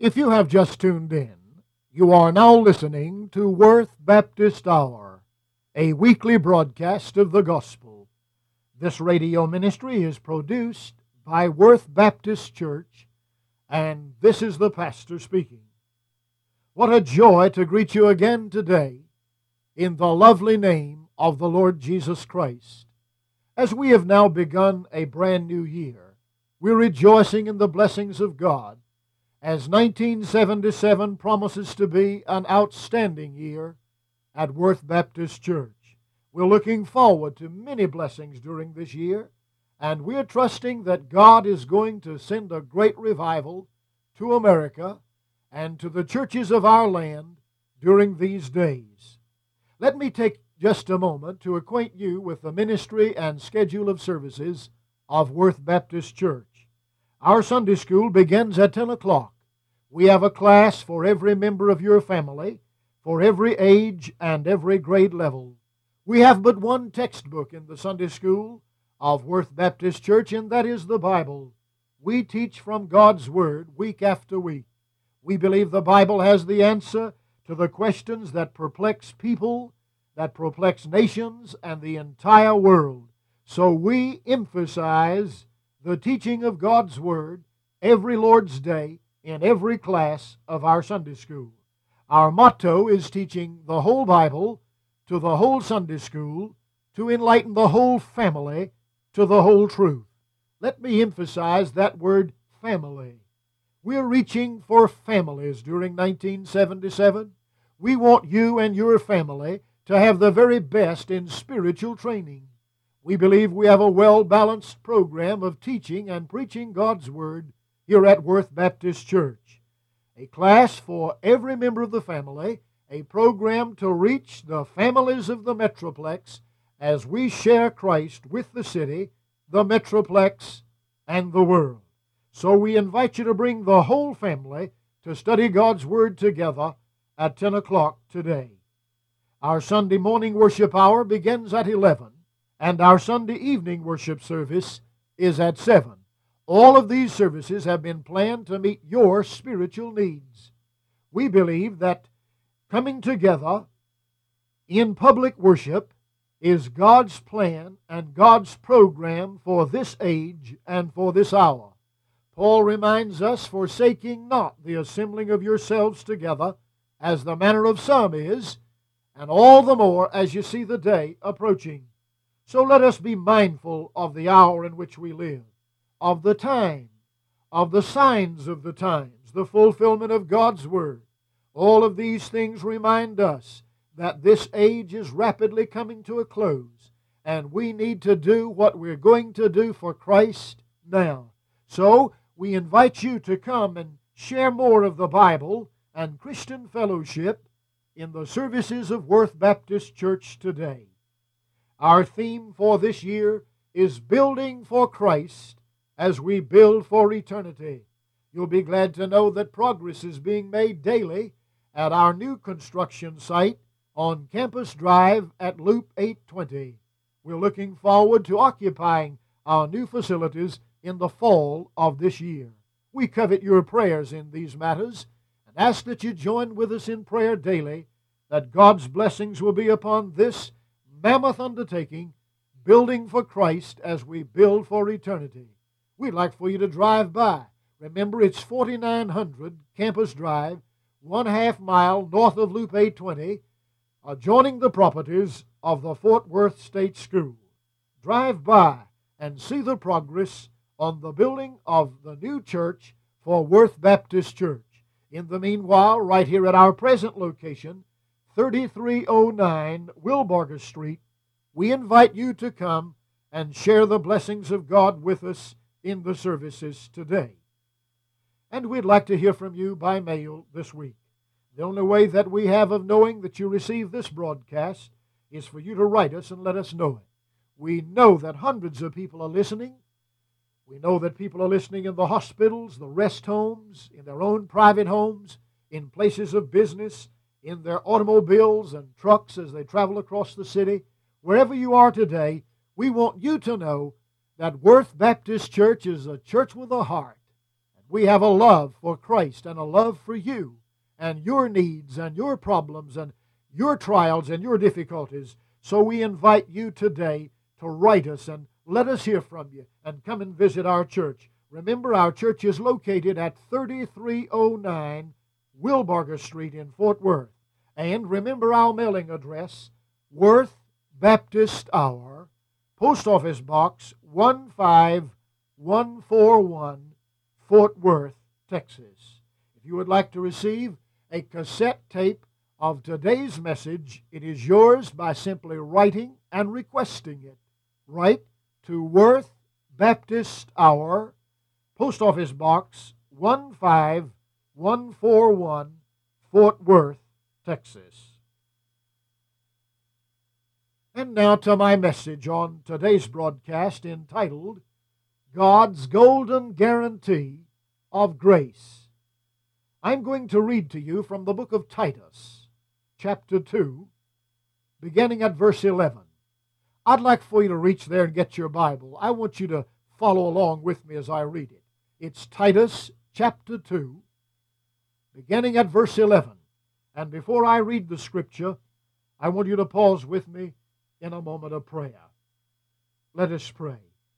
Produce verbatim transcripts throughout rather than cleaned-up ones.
If you have just tuned in, you are now listening to Worth Baptist Hour, a weekly broadcast of the gospel. This radio ministry is produced by Worth Baptist Church, and this is the pastor speaking. What a joy to greet you again today in the lovely name of the Lord Jesus Christ. As we have now begun a brand new year, we're rejoicing in the blessings of God, as nineteen seventy-seven promises to be an outstanding year at Worth Baptist Church. We're looking forward to many blessings during this year, and we're trusting that God is going to send a great revival to America and to the churches of our land during these days. Let me take just a moment to acquaint you with the ministry and schedule of services of Worth Baptist Church. Our Sunday school begins at ten o'clock. We have a class for every member of your family, for every age and every grade level. We have but one textbook in the Sunday school of Worth Baptist Church, and that is the Bible. We teach from God's Word week after week. We believe the Bible has the answer to the questions that perplex people, that perplex nations, and the entire world. So we emphasize the teaching of God's Word every Lord's Day in every class of our Sunday school. Our motto is teaching the whole Bible to the whole Sunday school to enlighten the whole family to the whole truth. Let me emphasize that word, family. We're reaching for families during nineteen seventy-seven. We want you and your family to have the very best in spiritual training. We believe we have a well-balanced program of teaching and preaching God's Word here at Worth Baptist Church. A class for every member of the family, a program to reach the families of the Metroplex as we share Christ with the city, the Metroplex, and the world. So we invite you to bring the whole family to study God's Word together at ten o'clock today. Our Sunday morning worship hour begins at eleven, and our Sunday evening worship service is at seven. All of these services have been planned to meet your spiritual needs. We believe that coming together in public worship is God's plan and God's program for this age and for this hour. Paul reminds us, forsaking not the assembling of yourselves together, as the manner of some is, and all the more as you see the day approaching. So let us be mindful of the hour in which we live, of the time, of the signs of the times, the fulfillment of God's Word. All of these things remind us that this age is rapidly coming to a close, and we need to do what we're going to do for Christ now. So we invite you to come and share more of the Bible and Christian fellowship in the services of Worth Baptist Church today. Our theme for this year is Building for Christ as we build for eternity. You'll be glad to know that progress is being made daily at our new construction site on Campus Drive at Loop eight twenty. We're looking forward to occupying our new facilities in the fall of this year. We covet your prayers in these matters and ask that you join with us in prayer daily, that God's blessings will be upon this mammoth undertaking, building for Christ as we build for eternity. We'd like for you to drive by. Remember, it's forty-nine hundred Campus Drive, one half mile north of Loop eight twenty, adjoining the properties of the Fort Worth State School. Drive by and see the progress on the building of the new church for Worth Baptist Church. In the meanwhile, right here at our present location, thirty-three oh nine Wilbarger Street, we invite you to come and share the blessings of God with us in the services today. And we'd like to hear from you by mail this week. The only way that we have of knowing that you receive this broadcast is for you to write us and let us know it. We know that hundreds of people are listening. We know that people are listening in the hospitals, the rest homes, in their own private homes, in places of business, in their automobiles and trucks as they travel across the city. Wherever you are today, we want you to know that Worth Baptist Church is a church with a heart. We have a love for Christ and a love for you and your needs and your problems and your trials and your difficulties. So we invite you today to write us and let us hear from you and come and visit our church. Remember, our church is located at thirty-three oh nine Wilbarger Street in Fort Worth. And remember our mailing address, Worth Baptist Hour, Post Office Box one five one four one, Fort Worth, Texas. If you would like to receive a cassette tape of today's message, it is yours by simply writing and requesting it. Write to Worth Baptist Hour, Post Office Box one five one four one, Fort Worth, Texas. And now to my message on today's broadcast entitled, God's Golden Guarantee of Grace. I'm going to read to you from the book of Titus, chapter two, beginning at verse eleven. I'd like for you to reach there and get your Bible. I want you to follow along with me as I read it. It's Titus chapter two, beginning at verse eleven. And before I read the scripture, I want you to pause with me in a moment of prayer. Let us pray.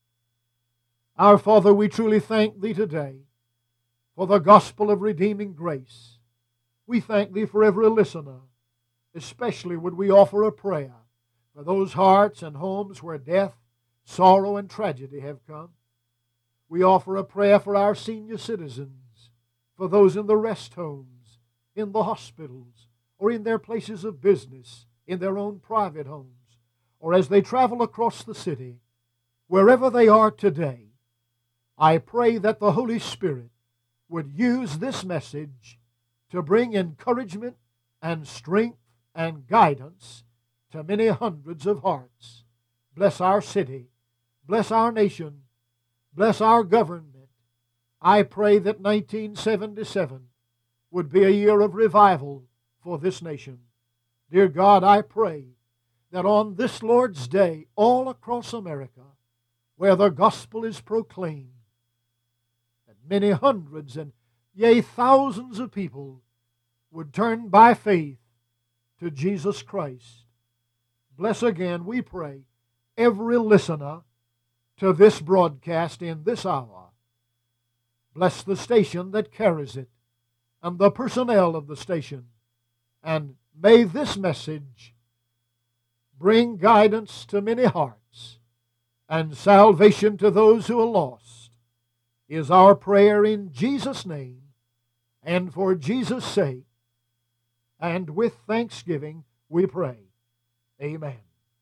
Our Father, we truly thank Thee today for the gospel of redeeming grace. We thank Thee for every listener. Especially would we offer a prayer for those hearts and homes where death, sorrow, and tragedy have come. We offer a prayer for our senior citizens, for those in the rest homes, in the hospitals, or in their places of business, in their own private homes, or as they travel across the city, wherever they are today. I pray that the Holy Spirit would use this message to bring encouragement and strength and guidance to many hundreds of hearts. Bless our city. Bless our nation. Bless our government. I pray that nineteen seventy-seven would be a year of revival for this nation. Dear God, I pray that on this Lord's Day, all across America, where the gospel is proclaimed, that many hundreds and yea, thousands of people would turn by faith to Jesus Christ. Bless again, we pray, every listener to this broadcast in this hour. Bless the station that carries it and the personnel of the station. And may this message bring guidance to many hearts and salvation to those who are lost, is our prayer in Jesus' name and for Jesus' sake. And with thanksgiving we pray. Amen.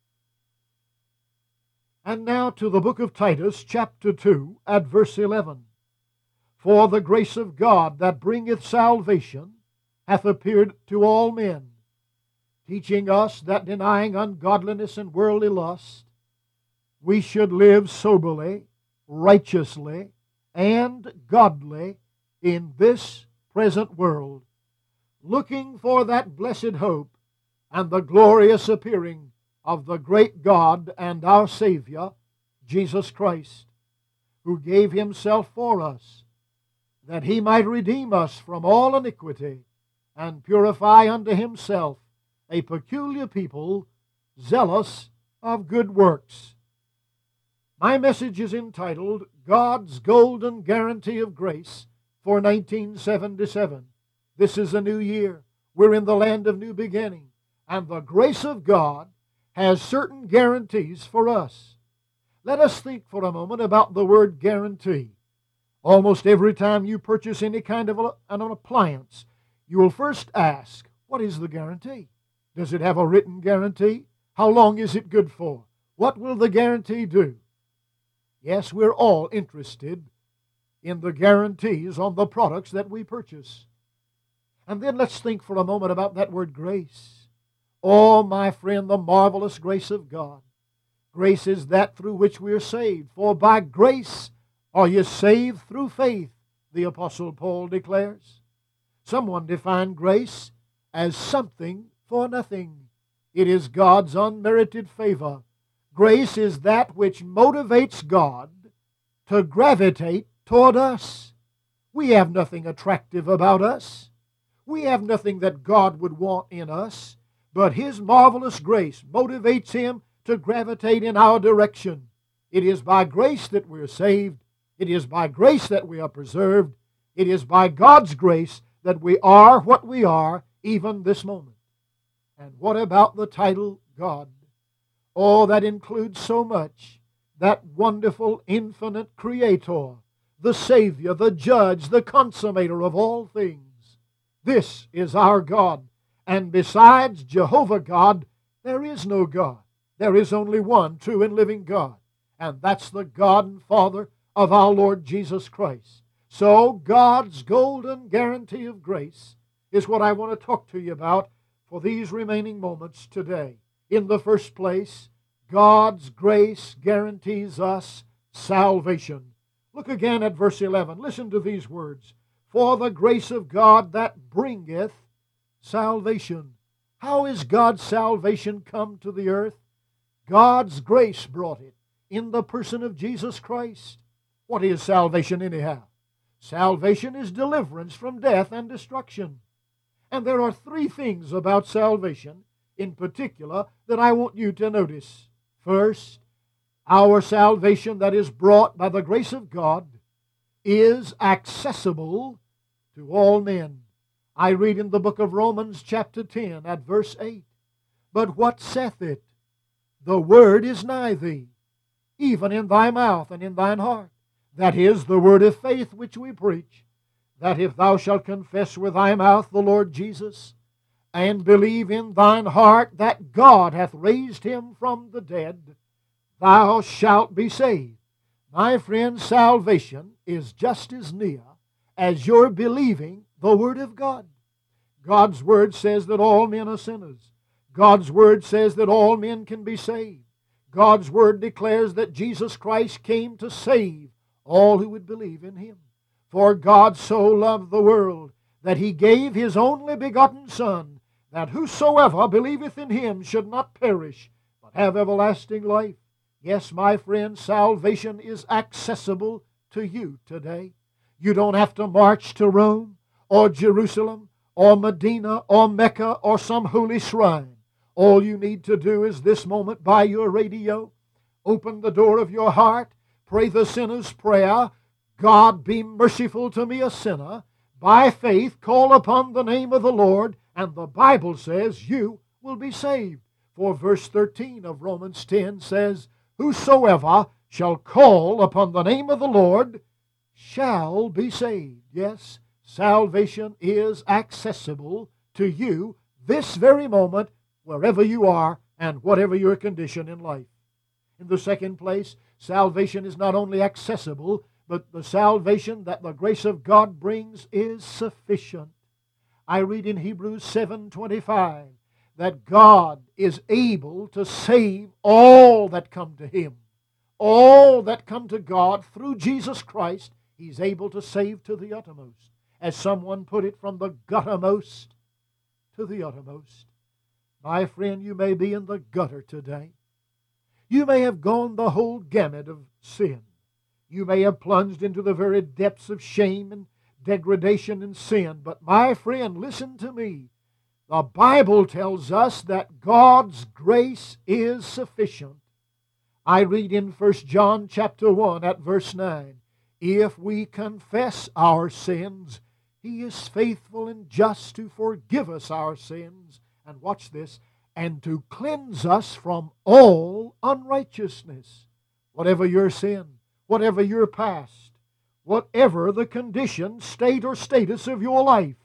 And now to the book of Titus, chapter two, at verse eleven. For the grace of God that bringeth salvation hath appeared to all men, teaching us that denying ungodliness and worldly lust, we should live soberly, righteously, and godly in this present world, looking for that blessed hope and the glorious appearing of the great God and our Savior, Jesus Christ, who gave Himself for us, that He might redeem us from all iniquity and purify unto Himself a peculiar people, zealous of good works. My message is entitled, God's Golden Guarantee of Grace for nineteen seventy-seven. This is a new year. We're in the land of new beginning. And the grace of God has certain guarantees for us. Let us think for a moment about the word guarantee. Almost every time you purchase any kind of a, an appliance, you will first ask, what is the guarantee? Does it have a written guarantee? How long is it good for? What will the guarantee do? Yes, we're all interested in the guarantees on the products that we purchase. And then let's think for a moment about that word grace. Oh, my friend, the marvelous grace of God. Grace is that through which we are saved. For by grace are you saved through faith, the Apostle Paul declares. Someone defined grace as something for nothing. It is God's unmerited favor. Grace is that which motivates God to gravitate toward us. We have nothing attractive about us. We have nothing that God would want in us, but His marvelous grace motivates Him to gravitate in our direction. It is by grace that we are saved. It is by grace that we are preserved. It is by God's grace that we are what we are even this moment. And what about the title God? Oh, that includes so much. That wonderful, infinite Creator, the Savior, the Judge, the Consummator of all things. This is our God. And besides Jehovah God, there is no God. There is only one true and living God. And that's the God and Father of our Lord Jesus Christ. So God's golden guarantee of grace is what I want to talk to you about for these remaining moments today. In the first place, God's grace guarantees us salvation. Look again at verse eleven. Listen to these words. For the grace of God that bringeth salvation. How is God's salvation come to the earth? God's grace brought it in the person of Jesus Christ. What is salvation anyhow? Salvation is deliverance from death and destruction. And there are three things about salvation in particular that I want you to notice. First, our salvation that is brought by the grace of God is accessible to all men. I read in the book of Romans chapter ten at verse eight, But what saith it? The word is nigh thee, even in thy mouth and in thine heart. That is the word of faith which we preach, that if thou shalt confess with thy mouth the Lord Jesus, and believe in thine heart that God hath raised Him from the dead, thou shalt be saved. My friend, salvation is just as near as your believing the Word of God. God's Word says that all men are sinners. God's Word says that all men can be saved. God's Word declares that Jesus Christ came to save all who would believe in Him. For God so loved the world that He gave His only begotten Son, that whosoever believeth in Him should not perish, but have everlasting life. Yes, my friend, salvation is accessible to you today. You don't have to march to Rome or Jerusalem or Medina or Mecca or some holy shrine. All you need to do is this moment by your radio, open the door of your heart, pray the sinner's prayer, God be merciful to me a sinner. By faith call upon the name of the Lord, and the Bible says you will be saved. For verse thirteen of Romans ten says, Whosoever shall call upon the name of the Lord shall be saved. Yes, salvation is accessible to you this very moment, wherever you are and whatever your condition in life. In the second place, salvation is not only accessible, but the salvation that the grace of God brings is sufficient. I read in Hebrews seven twenty-five that God is able to save all that come to Him. All that come to God through Jesus Christ, He's able to save to the uttermost. As someone put it, from the guttermost to the uttermost. My friend, you may be in the gutter today. You may have gone the whole gamut of sin. You may have plunged into the very depths of shame and degradation and sin. But my friend, listen to me. The Bible tells us that God's grace is sufficient. I read in First John chapter one at verse nine, If we confess our sins, He is faithful and just to forgive us our sins. And watch this, and to cleanse us from all unrighteousness. Whatever your sin, whatever your past, whatever the condition, state, or status of your life,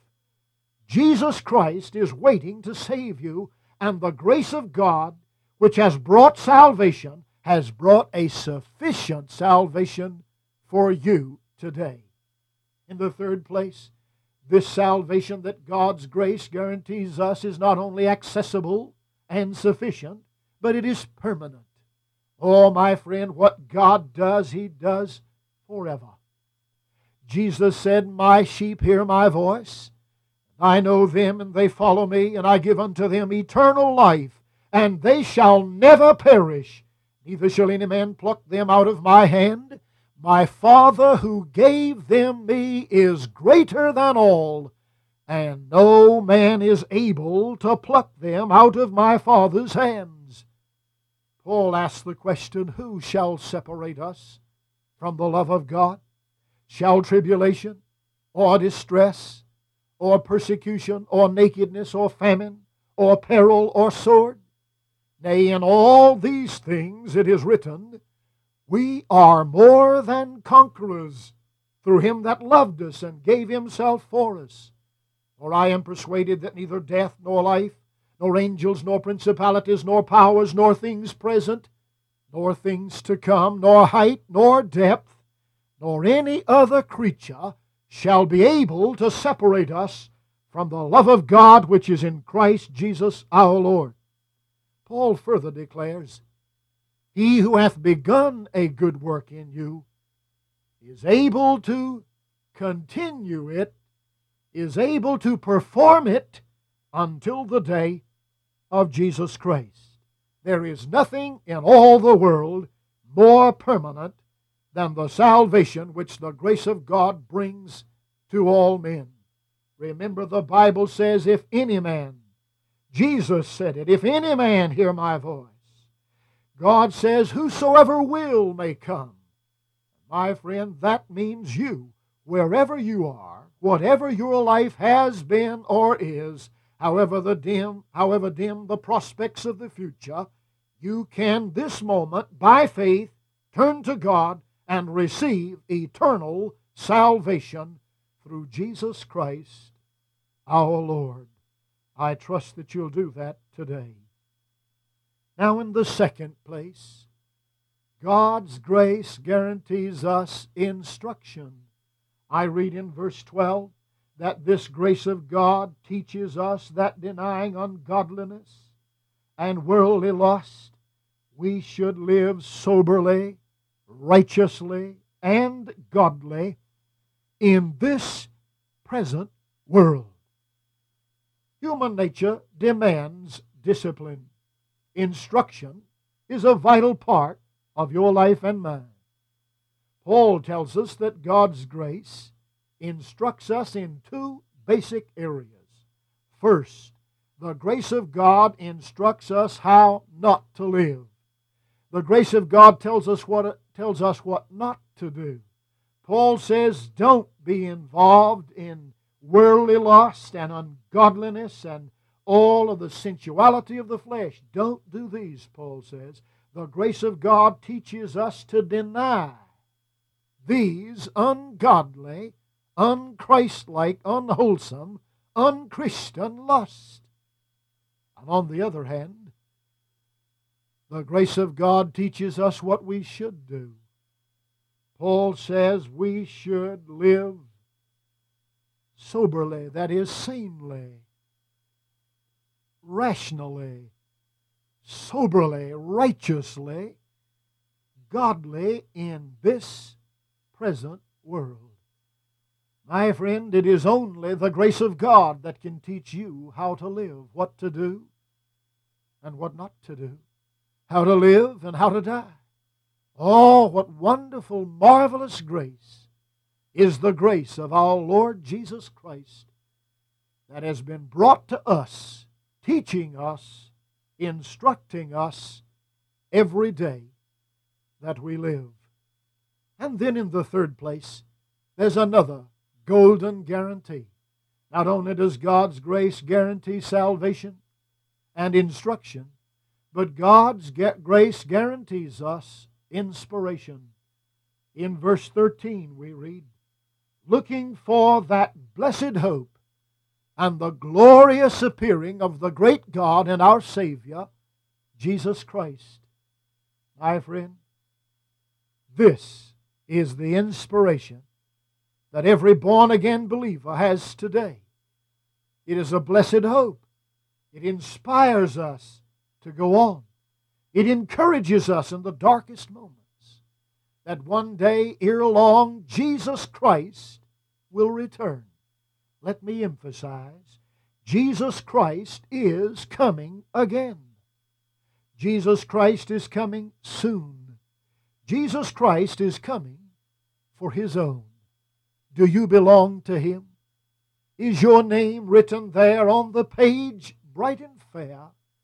Jesus Christ is waiting to save you, and the grace of God, which has brought salvation, has brought a sufficient salvation for you today. In the third place, this salvation that God's grace guarantees us is not only accessible and sufficient, but it is permanent. Oh, my friend, what God does, He does forever. Jesus said, My sheep hear my voice. I know them, and they follow me, and I give unto them eternal life, and they shall never perish, neither shall any man pluck them out of my hand. My Father who gave them me is greater than all, and no man is able to pluck them out of my Father's hands. Paul asks the question, who shall separate us from the love of God? Shall tribulation, or distress, or persecution, or nakedness, or famine, or peril, or sword? Nay, in all these things it is written, we are more than conquerors through him that loved us and gave himself for us. For I am persuaded that neither death, nor life, nor angels, nor principalities, nor powers, nor things present, nor things to come, nor height, nor depth, nor any other creature shall be able to separate us from the love of God which is in Christ Jesus our Lord. Paul further declares, he who hath begun a good work in you is able to continue it, is able to perform it until the day of Jesus Christ. There is nothing in all the world more permanent than the salvation which the grace of God brings to all men. Remember, the Bible says, if any man, Jesus said it, if any man hear my voice, God says, whosoever will may come. My friend, that means you, wherever you are, whatever your life has been or is, however the dim, however dim the prospects of the future, you can this moment, by faith, turn to God and receive eternal salvation through Jesus Christ our Lord. I trust that you'll do that today. Now, in the second place, God's grace guarantees us instruction. I read in verse twelve that this grace of God teaches us that denying ungodliness and worldly lust, we should live soberly, righteously, and godly in this present world. Human nature demands discipline. Instruction is a vital part of your life and mine. Paul tells us that God's grace instructs us in two basic areas. First, the grace of God instructs us how not to live. The grace of God tells us what tells us what not to do. Paul says, don't be involved in worldly lust and ungodliness and all of the sensuality of the flesh. Don't do these, Paul says. The grace of God teaches us to deny these ungodly, unchristlike, unwholesome, unchristian lusts. And on the other hand, the grace of God teaches us what we should do. Paul says we should live soberly, that is, sanely, rationally, soberly, righteously, godly in this present world. My friend, it is only the grace of God that can teach you how to live, what to do and what not to do, how to live and how to die. Oh, what wonderful, marvelous grace is the grace of our Lord Jesus Christ that has been brought to us, teaching us, instructing us every day that we live. And then in the third place, there's another golden guarantee. Not only does God's grace guarantee salvation and instruction, but God's grace guarantees us inspiration. In verse thirteen we read, looking for that blessed hope and the glorious appearing of the great God and our Savior, Jesus Christ. My friend, this is the inspiration that every born-again believer has today. It is a blessed hope. It inspires us to go on. It encourages us in the darkest moments that one day, ere long, Jesus Christ will return. Let me emphasize, Jesus Christ is coming again. Jesus Christ is coming soon. Jesus Christ is coming for His own. Do you belong to Him? Is your name written there on the page, bright and fair?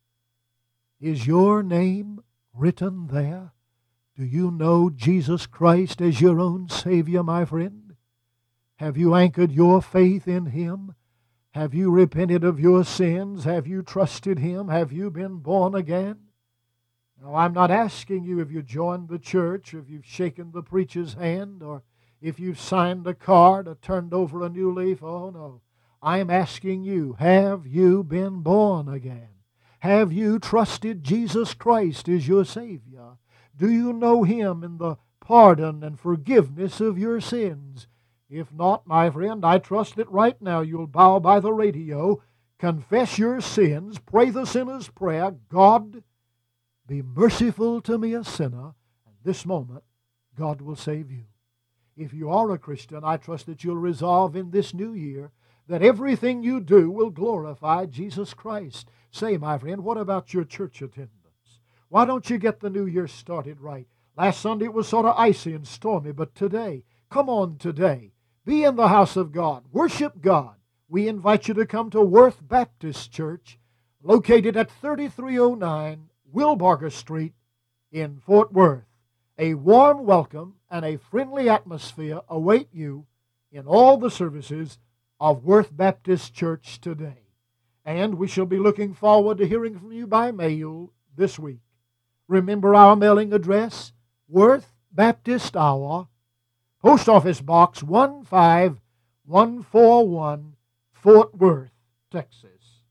Is your name written there? Do you know Jesus Christ as your own Savior, my friend? Have you anchored your faith in Him? Have you repented of your sins? Have you trusted Him? Have you been born again? Now, I'm not asking you if you joined the church, if you've shaken the preacher's hand, or if you've signed a card or turned over a new leaf. Oh, no. I'm asking you, have you been born again? Have you trusted Jesus Christ as your Savior? Do you know Him in the pardon and forgiveness of your sins? If not, my friend, I trust that right now you'll bow by the radio, confess your sins, pray the sinner's prayer, God, be merciful to me, a sinner, and this moment, God will save you. If you are a Christian, I trust that you'll resolve in this new year that everything you do will glorify Jesus Christ. Say, my friend, what about your church attendance? Why don't you get the new year started right? Last Sunday it was sort of icy and stormy, but today, come on today. Be in the house of God. Worship God. We invite you to come to Worth Baptist Church, located at thirty-three oh nine Wilbarger Street in Fort Worth. A warm welcome and a friendly atmosphere await you in all the services of Worth Baptist Church today. And we shall be looking forward to hearing from you by mail this week. Remember our mailing address, Worth Baptist Hour, Post Office Box one five one four one, Fort Worth, Texas.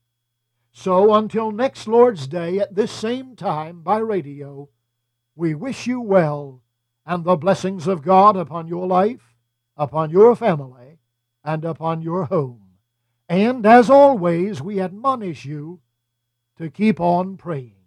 So until next Lord's Day at this same time by radio, we wish you well and the blessings of God upon your life, upon your family, and upon your home. And as always, we admonish you to keep on praying.